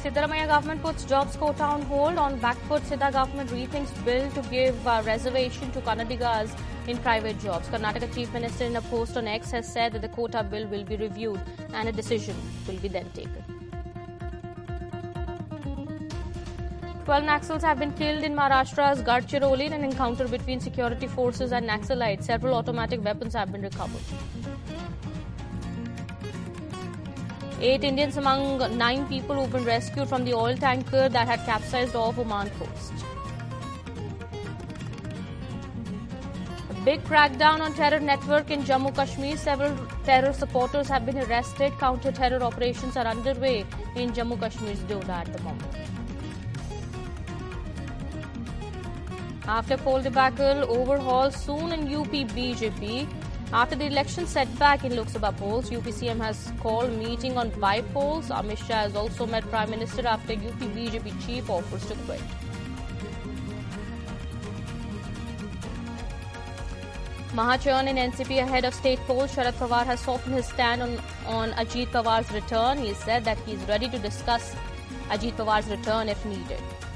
Siddaramaiah government puts jobs quota on hold. On back foot, Sidda government rethinks bill to give reservation to Kannadigas in private jobs. Karnataka Chief Minister in a post on X has said that the quota bill will be reviewed and a decision will be then taken. 12 Naxals have been killed in Maharashtra's Gadchiroli in an encounter between security forces and Naxalites. Several automatic weapons have been recovered. 8 Indians among 9 people who've been rescued from the oil tanker that had capsized off Oman coast. A big crackdown on terror network in Jammu Kashmir. Several terror supporters have been arrested. Counter-terror operations are underway in Jammu Kashmir's Doda at the moment. After poll debacle, overhaul soon in UP BJP. After the election setback in Lok Sabha polls, UP CM has called meeting on by-polls. Amit Shah has also met Prime Minister after UP BJP chief offers to quit. Mahachurn in NCP ahead of state polls. Sharad Pawar has softened his stand on Ajit Pawar's return. He said that he is ready to discuss Ajit Pawar's return if needed.